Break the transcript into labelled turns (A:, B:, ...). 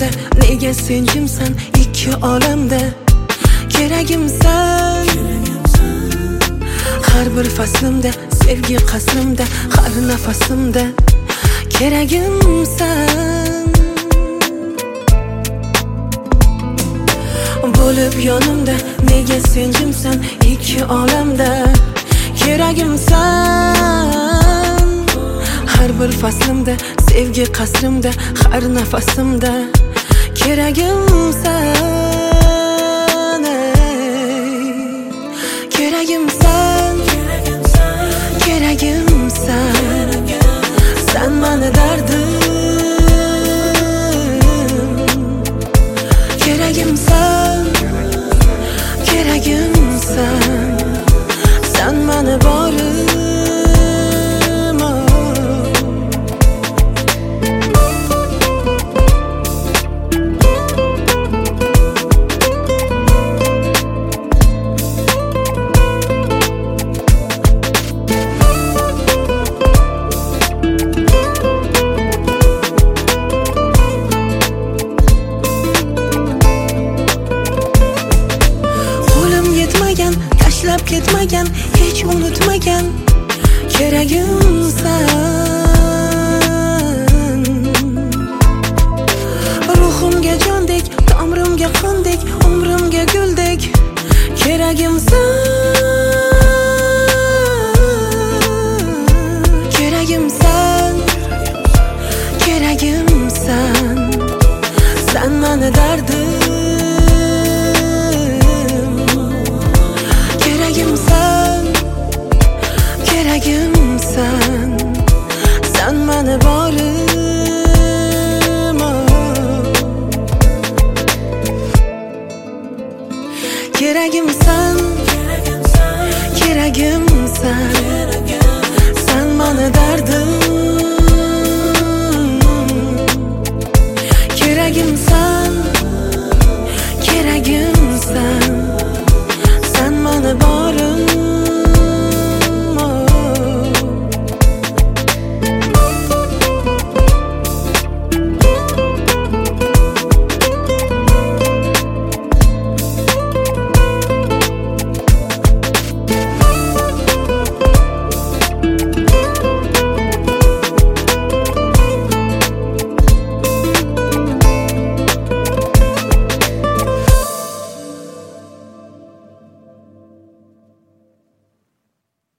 A: yonimda, nega sen jimsan ikki olamda. Keragimsan har bir faslimda, sevgi qasrimda, har nafasimda. Keragimsan bo'lib yonimda, nega sen jimsan ikki olamda. Keragimsan har bir faslimda, sevgi qasrimda, har nafasimda. Keragimsan, keragimsan, keragimsan, sen mani dardim. Keragimsan, keragimsan, sen mani borim. Tashlab ketmagan, hech unutmagan. Keragimsan ruhimga jondek, tomrimga qondek, umrimga guldek. Keragimsan, keragimsan, keragimsan, sen mani dardim. Keragimsan, keragimsan, sen mani borim. Keragimsan, keragimsan,